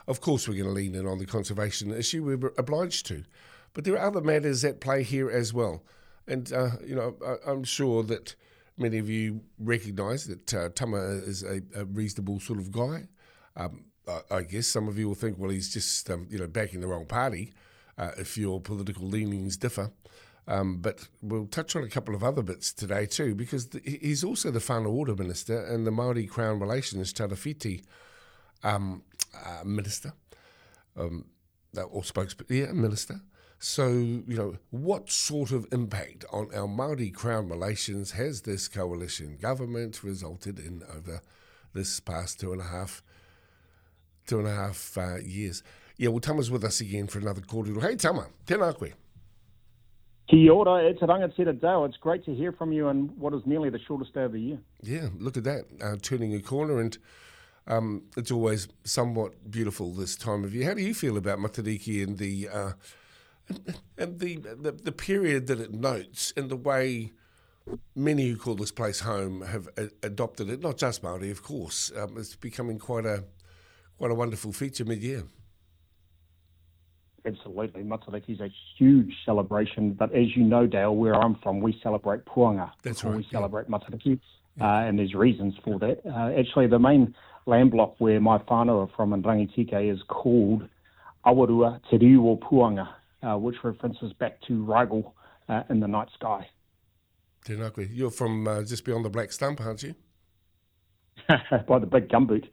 of course we're going to lean in on the conservation issue. We're obliged to. But there are other matters at play here as well. And, I'm sure that many of you recognise that Tama is a reasonable sort of guy. I guess some of you will think, well, he's just, backing the wrong party if your political leanings differ. But we'll touch on a couple of other bits today too, because he's also the Whānau Order Minister and the Māori Crown Relations Tarawhiti Minister, or Minister. So, what sort of impact on our Māori Crown relations has this coalition government resulted in over this past two and a half years? Yeah, well, Tama's with us again for another kōrero. Hey, Tama, tēnā koe. Kia ora, it's a rangatira Dale. It's great to hear from you on what is nearly the shortest day of the year. Yeah, look at that, turning a corner, and it's always somewhat beautiful this time of year. How do you feel about Matariki and the period that it notes and the way many who call this place home have adopted it? Not just Māori, of course. It's becoming quite a wonderful feature mid-year. Absolutely. Matariki is a huge celebration, but as you know, Dale, where I'm from, we celebrate Puanga. That's right. We celebrate Matariki, and there's reasons for that. Actually, the main land block where my whānau are from in Rangitike is called Awarua Te Riuo Puanga, which references back to Rigel in the night sky. Tēnā koe. You're from just beyond the Black Stump, aren't you? By the big gumboot.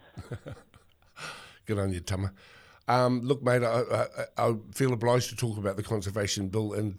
Good on you, Tama. Look, mate, I feel obliged to talk about the conservation bill and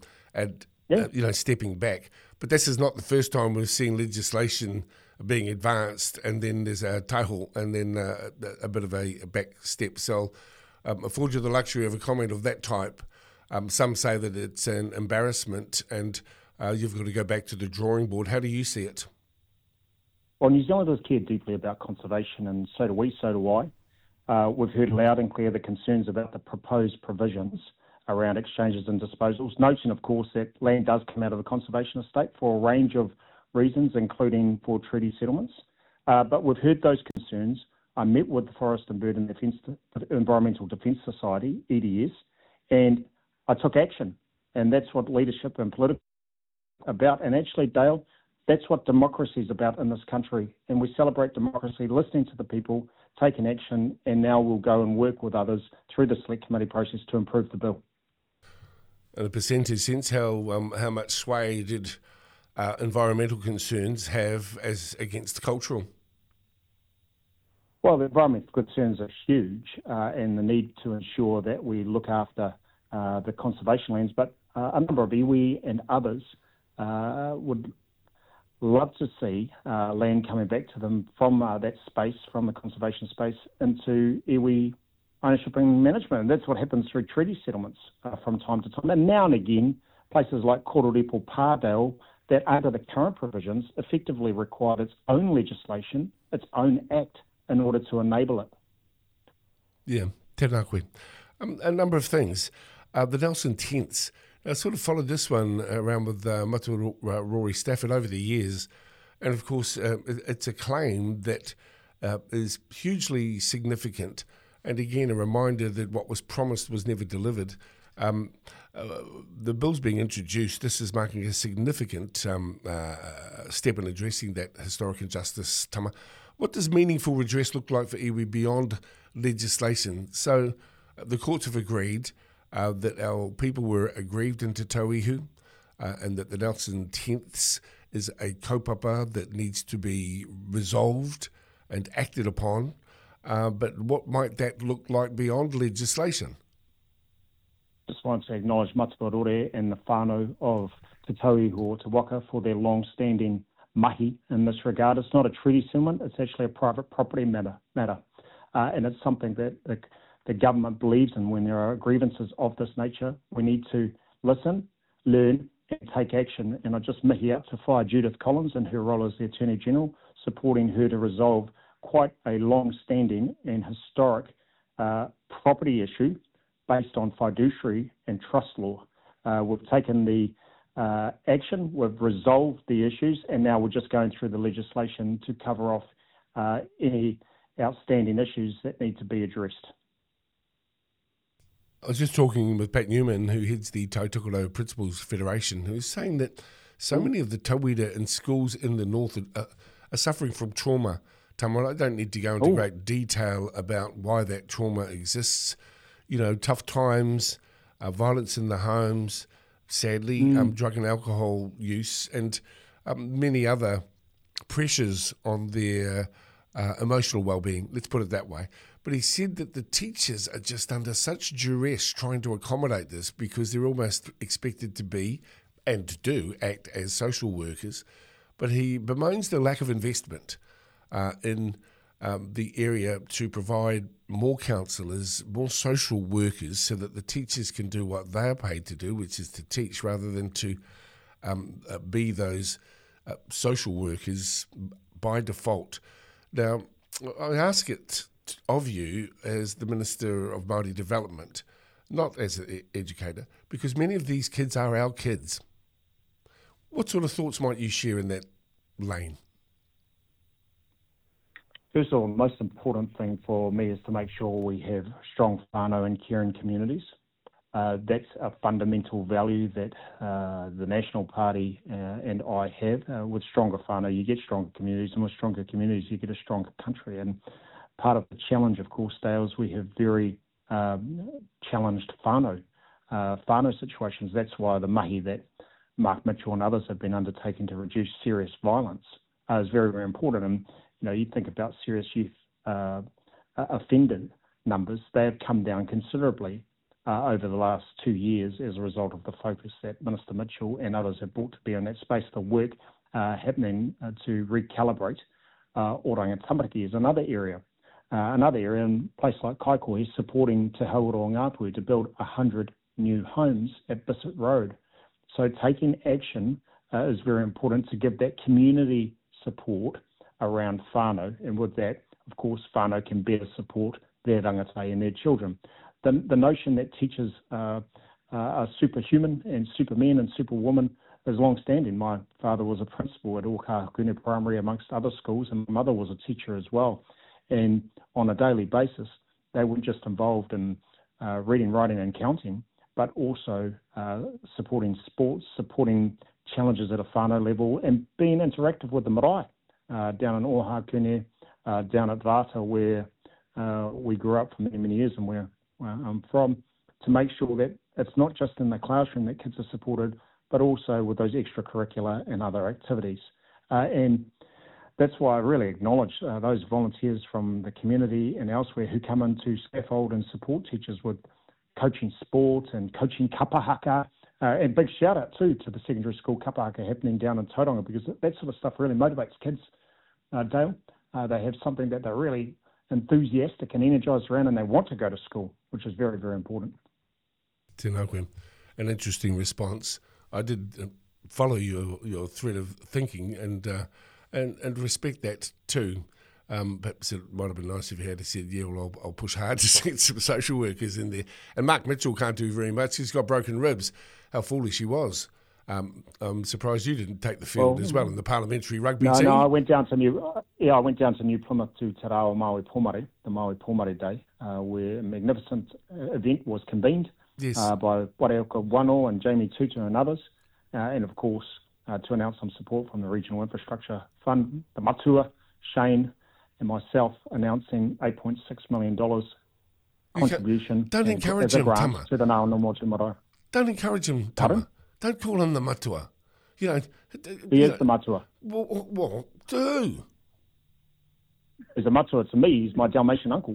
stepping back. But this is not the first time we've seen legislation being advanced, and then there's a taiho, and then a bit of a back step. So afford you the luxury of a comment of that type. Some say that it's an embarrassment, and you've got to go back to the drawing board. How do you see it? Well, New Zealanders care deeply about conservation, and so do we, so do I. We've heard loud and clear the concerns about the proposed provisions around exchanges and disposals, noting, of course, that land does come out of the conservation estate for a range of reasons, including for treaty settlements. But we've heard those concerns. I met with the Forest and Bird and Environmental Defence Society, EDS, and I took action. And that's what leadership and political about. And actually, Dale, that's what democracy is about in this country. And we celebrate democracy, listening to the people, taking action, and now we'll go and work with others through the select committee process to improve the bill. In a percentage sense, how much sway did environmental concerns have as against cultural? Well, the environmental concerns are huge, and the need to ensure that we look after the conservation lands. But a number of iwi and others would love to see land coming back to them from that space, from the conservation space, into iwi ownership and management. And that's what happens through treaty settlements from time to time. And now and again, places like Kororepo Pādale, that under the current provisions, effectively required its own legislation, its own act, in order to enable it. Yeah, tēnā koe. A number of things. The Nelson tents. I sort of followed this one around with Matua Rory Stafford over the years, and of course it's a claim that is hugely significant, and again a reminder that what was promised was never delivered. The bill's being introduced. This is marking a significant step in addressing that historic injustice, Tama. What does meaningful redress look like for iwi beyond legislation? So the courts have agreed that our people were aggrieved in Te Tauihu, and that the Nelson Tenths is a kaupapa that needs to be resolved and acted upon. But what might that look like beyond legislation? Just want to acknowledge Matua Rore and the whānau of Te Tauihu o Te Waka for their long-standing mahi in this regard. It's not a treaty settlement, it's actually a private property matter. And it's something that the government believes in. When there are grievances of this nature, we need to listen, learn, and take action. And I just mihi out to Fire Judith Collins in her role as the Attorney General, supporting her to resolve quite a long-standing and historic property issue based on fiduciary and trust law. We've taken the action, we've resolved the issues, and now we're just going through the legislation to cover off any outstanding issues that need to be addressed. I was just talking with Pat Newman, who heads the Tautokoro Principals Federation, who is saying that so many of the tauira in schools in the north are suffering from trauma. Tamara, I don't need to go into great detail about why that trauma exists. You know, tough times, violence in the homes, sadly, drug and alcohol use, and many other pressures on their emotional well-being, let's put it that way. But he said that the teachers are just under such duress trying to accommodate this because they're almost expected to be, and do, act as social workers. But he bemoans the lack of investment in the area to provide more counsellors, more social workers, so that the teachers can do what they are paid to do, which is to teach, rather than to be those social workers by default. Now, I ask it of you as the Minister of Māori Development, not as an educator, because many of these kids are our kids. What sort of thoughts might you share in that lane? First of all, the most important thing for me is to make sure we have strong whānau and caring communities. That's a fundamental value that the National Party and I have. With stronger whānau, you get stronger communities, and with stronger communities, you get a stronger country. And part of the challenge, of course, Dale, is we have very challenged whānau situations. That's why the mahi that Mark Mitchell and others have been undertaking to reduce serious violence is very, very important. And, you know, you think about serious youth offender numbers, they have come down considerably over the last 2 years as a result of the focus that Minister Mitchell and others have brought to bear in that space. The work happening to recalibrate Oranga Tamariki is another area. Another area, in a place like Kaikohe, is supporting Te Hauoro Ngāpuhi to build 100 new homes at Bissett Road. So taking action is very important to give that community support around whānau, and with that, of course, whānau can better support their rangatai and their children. The notion that teachers are superhuman and supermen and superwomen is long-standing. My father was a principal at Okahakune Primary, amongst other schools, and my mother was a teacher as well. And on a daily basis, they weren't just involved in reading, writing and counting, but also supporting sports, supporting challenges at a whānau level, and being interactive with the marae down in Ohakune, down at Rata, where we grew up for many, many years and where I'm from, to make sure that it's not just in the classroom that kids are supported, but also with those extracurricular and other activities. And that's why I really acknowledge those volunteers from the community and elsewhere who come in to scaffold and support teachers with coaching sport and coaching kapahaka. And big shout out too to the secondary school kapahaka happening down in Tauranga, because that sort of stuff really motivates kids, Dale. They have something that they're really enthusiastic and energised around, and they want to go to school, which is very, very important. Tēnā koe. An interesting response. I did follow your thread of thinking and respect that too. Perhaps it might have been nice if you had said, yeah, well, I'll push hard to get some social workers in there. And Mark Mitchell can't do very much. He's got broken ribs. How foolish he was. I'm surprised you didn't take the field as well in the parliamentary rugby team. No, I went down to New Plymouth to Te Rao Māui Pomare, the Māui Pomare Day, where a magnificent event was convened by Wareoka Wano and Jamie Tutu and others, and of course to announce some support from the Regional Infrastructure Fund, the Matua, Shane and myself announcing $8.6 million contribution. Don't encourage him, Tama. To the Ngā Motu Marae. Don't encourage him, Tama. Don't call him the Matua. You know, he is the Matua. What? Do? He's a Matua to me. He's my Dalmatian uncle.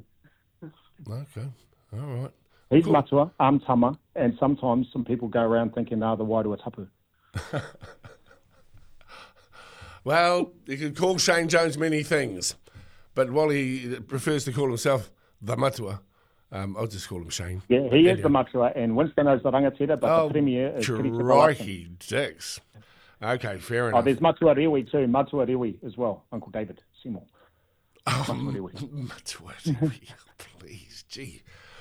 Okay, all right. He's cool. Matua, I'm Tama, and sometimes some people go around thinking, the Wairua Tapu. Well, you can call Shane Jones many things, but while he prefers to call himself the Matua, I'll just call him Shane. Yeah, he is the Matua, and Winston is the rangatira, but the Premier is crikey dicks. Okay, fair enough. There's Matua Rewi too, Matua Rewi as well, Uncle David Seymour. Matua Rewi, please, gee.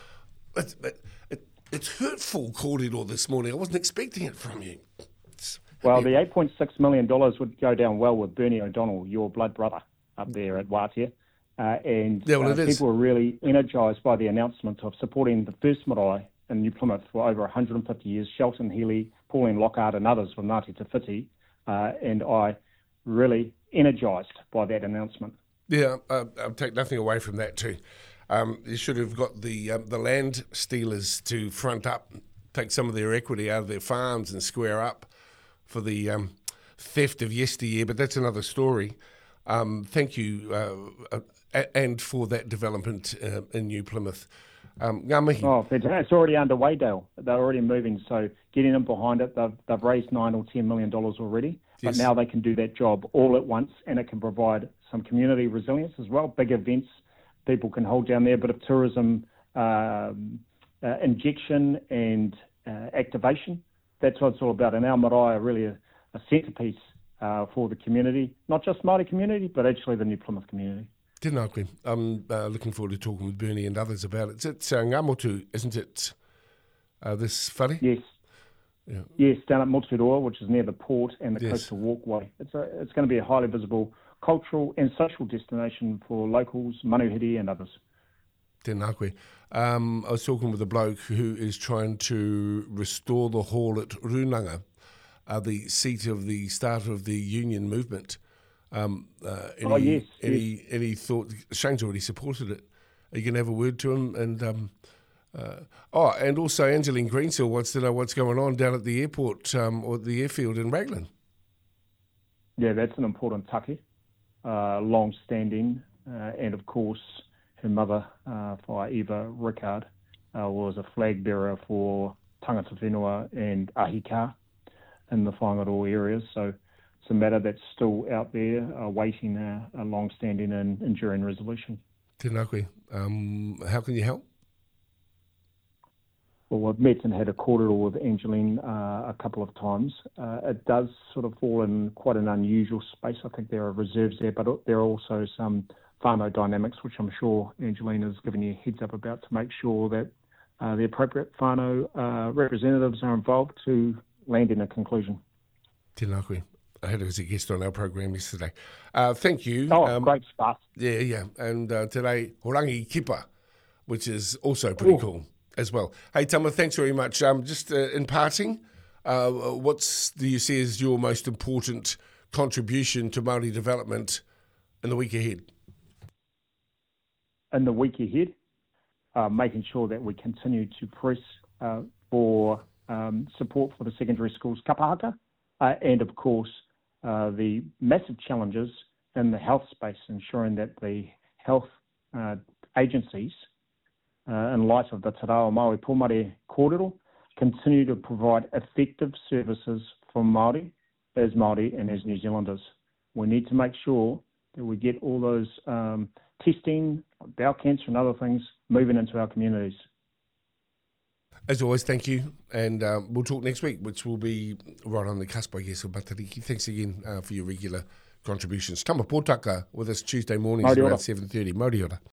It's hurtful calling it all this morning. I wasn't expecting it from you. Well, the $8.6 million would go down well with Bernie O'Donnell, your blood brother, up there at Wātea. And people were really energised by the announcement of supporting the first marae in New Plymouth for over 150 years, Shelton, Healy, Pauline Lockhart and others from Ngāti Te Whiti, and I really energised by that announcement. Yeah, I'll take nothing away from that too. You should have got the land stealers to front up, take some of their equity out of their farms and square up for the theft of yesteryear, but that's another story. Thank you, and for that development in New Plymouth. Ngā mihi. Oh, it's already underway, Dale. They're already moving, so getting them behind it, they've raised $9 or $10 million already, but now they can do that job all at once, and it can provide some community resilience as well. Big events people can hold down there, a bit of tourism injection and activation. That's what it's all about. And our marae are really a centrepiece for the community, not just Māori community, but actually the New Plymouth community. Tēnā koe. I'm looking forward to talking with Bernie and others about it. It's Ngā Motu, isn't it, this whare? Yes. Yeah. Yes, down at Moturoa, which is near the port and the coastal walkway. It's going to be a highly visible cultural and social destination for locals, manuhiri and others. Tēnā koe. I was talking with a bloke who is trying to restore the hall at Runanga, the seat of the start of the union movement. Any thought? Shane's already supported it. Are you going to have a word to him? And and also Angeline Greensill wants to know what's going on down at the airport or the airfield in Raglan. Yeah, that's an important take, long-standing, and of course her mother, Eva Rickard, was a flag bearer for Tangata Whenua and Ahika in the Whangaroa areas. So it's a matter that's still out there, awaiting a long-standing and enduring resolution. Tēnā koe. How can you help? Well, I've met and had a kōrero with Angeline a couple of times. It does sort of fall in quite an unusual space. I think there are reserves there, but there are also some whānau dynamics, which I'm sure Angeline has given you a heads up about, to make sure that the appropriate whānau representatives are involved to land in a conclusion. Tēnā koe. I had her as a guest on our program yesterday. Thank you. Oh, great stuff. Yeah. And today, Horangi Kipa, which is also pretty cool as well. Hey, Tama, thanks very much. Just in parting, what do you see as your most important contribution to Māori development in the week ahead? In the week ahead, making sure that we continue to press for support for the secondary schools kapahaka, and of course the massive challenges in the health space, ensuring that the health agencies, in light of the Te Rao Māori Pōmare kōrero, continue to provide effective services for Māori as Māori and as New Zealanders. We need to make sure that we get all those testing, bowel cancer and other things moving into our communities. As always, thank you, and we'll talk next week, which will be right on the cusp, I guess, of Matariki. Thanks again for your regular contributions. Tama Pōtaka with us Tuesday mornings around 7:30. Mōri ora.